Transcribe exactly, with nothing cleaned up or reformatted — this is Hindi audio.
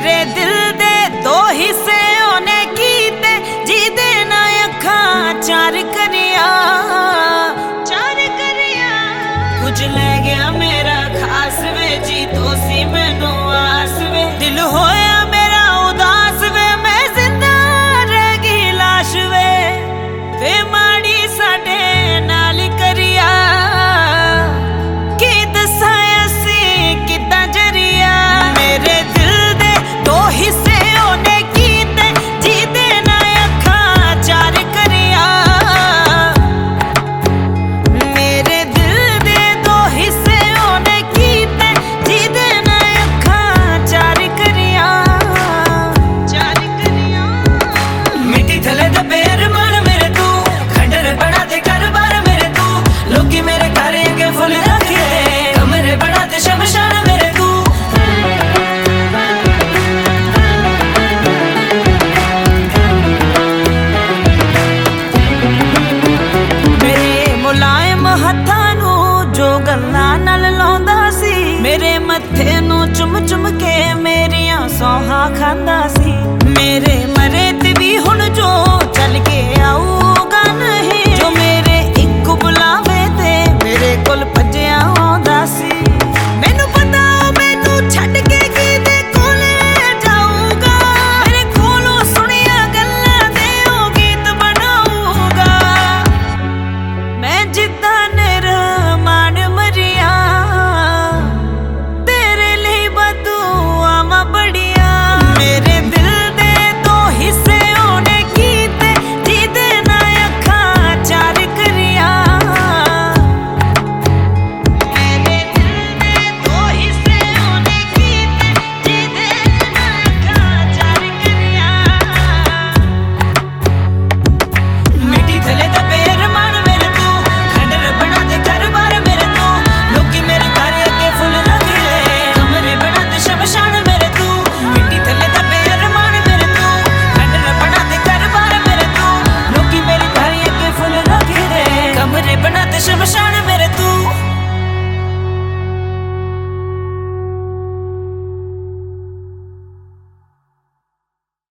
मेरे दिल दे दो हिस्से ओने कीते जिदे ना अखां चार करिया चार करिया। कुछ ले गया मेरा खास वे जी तो सी मैनू आस वे। दिल होया मेरा उदास वे मैं जिंदा रह गई लाश वे। वे माड़ी साडे नाल करिया की दसां असीं किदां जरिया। मेरे दिल दे दो हिस्से ओने कीते जिदे ना अखां चार करिया। मेरे दिल दे दो हिस्से ओने कीते जिदे ना अखां चार करिया चार करिया। मिट्टी थले दे पैर मार मेरे तू खंडर बना दे घर बार मेरे तू। लोकी मेरे घर के फुल रखे कमरे बना दे शमशान मेरे तू। मेरे मुलायम हत्थां नू जो गल्लां नाल लाउंदा सी मेरे मत्थे नू चुम चुम के मेरियां सौहां खांदा सी।